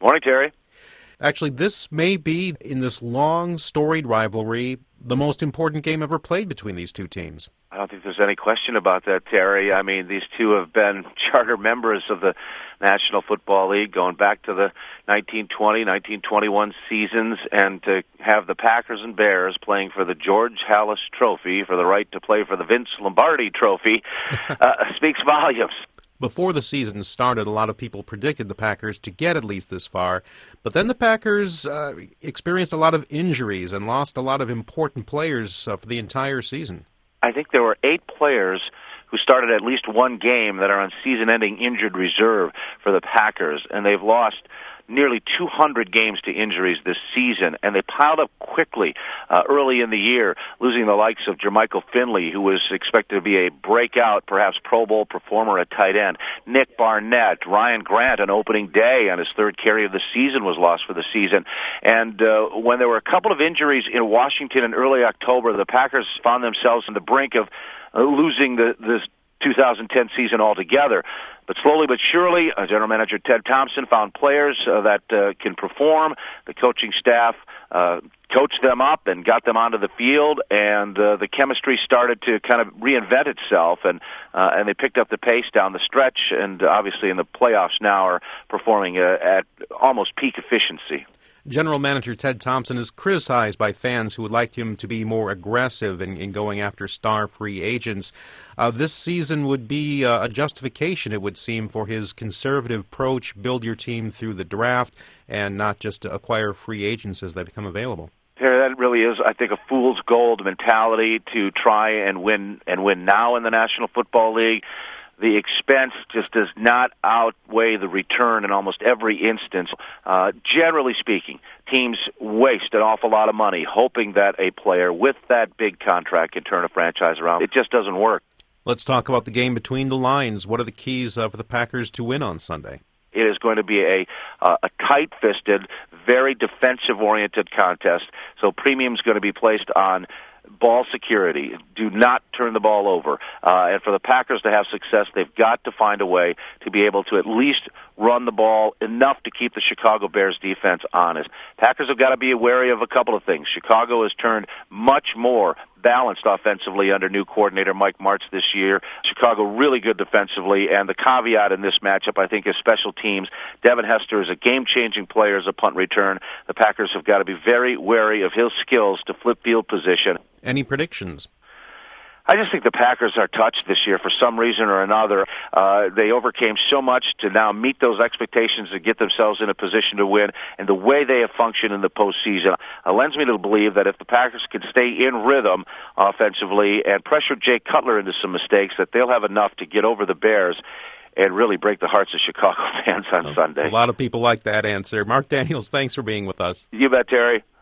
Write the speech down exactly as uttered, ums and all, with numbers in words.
Morning, Terry. Actually, this may be, in this long, storied rivalry, the most important game ever played between these two teams. I don't think there's any question about that, Terry. I mean, these two have been charter members of the National Football League going back to the nineteen twenty, nineteen twenty-one seasons, and to have the Packers and Bears playing for the George Halas Trophy, for the right to play for the Vince Lombardi Trophy, uh, speaks volumes. Before the season started, a lot of people predicted the Packers to get at least this far, but then the Packers uh, experienced a lot of injuries and lost a lot of important players uh, for the entire season. I think there were eight players who started at least one game that are on season-ending injured reserve for the Packers, and they've lost nearly two hundred games to injuries this season, and they piled up quickly uh, early in the year, losing the likes of Jermichael Finley, who was expected to be a breakout, perhaps Pro Bowl performer at tight end, Nick Barnett, Ryan Grant on opening day on his third carry of the season was lost for the season. And uh, when there were a couple of injuries in Washington in early October, the Packers found themselves on the brink of uh, losing the this two thousand ten season altogether. But slowly but surely, uh, General Manager Ted Thompson found players uh, that uh, can perform. The coaching staff uh, coached them up and got them onto the field, and uh, the chemistry started to kind of reinvent itself, and uh, and they picked up the pace down the stretch, and obviously in the playoffs now are performing uh, at almost peak efficiency. General Manager Ted Thompson is criticized by fans who would like him to be more aggressive in, in going after star free agents. Uh, this season would be uh, a justification, it would seem, for his conservative approach, build your team through the draft, and not just acquire free agents as they become available. Terry, that really is, I think, a fool's gold mentality to try and win and win now in the National Football League. The expense just does not outweigh the return in almost every instance. Uh, generally speaking, teams waste an awful lot of money hoping that a player with that big contract can turn a franchise around. It just doesn't work. Let's talk about the game between the lines. What are the keys uh, for the Packers to win on Sunday? It is going to be a uh, a tight-fisted, very defensive-oriented contest, so premium is going to be placed on ball security. Do not turn the ball over. Uh, and for the Packers to have success, they've got to find a way to be able to at least run the ball enough to keep the Chicago Bears defense honest. Packers have got to be wary of a couple of things. Chicago has turned much more balanced offensively under new coordinator Mike Martz this year. Chicago really good defensively, and the caveat in this matchup, I think, is special teams. Devin Hester is a game-changing player as a punt return. The Packers have got to be very wary of his skills to flip field position. Any predictions? I just think the Packers are touched this year for some reason or another. Uh, they overcame so much to now meet those expectations and get themselves in a position to win. And the way they have functioned in the postseason uh, lends me to believe that if the Packers can stay in rhythm offensively and pressure Jay Cutler into some mistakes, that they'll have enough to get over the Bears and really break the hearts of Chicago fans on oh, Sunday. A lot of people like that answer. Mark Daniels, thanks for being with us. You bet, Terry.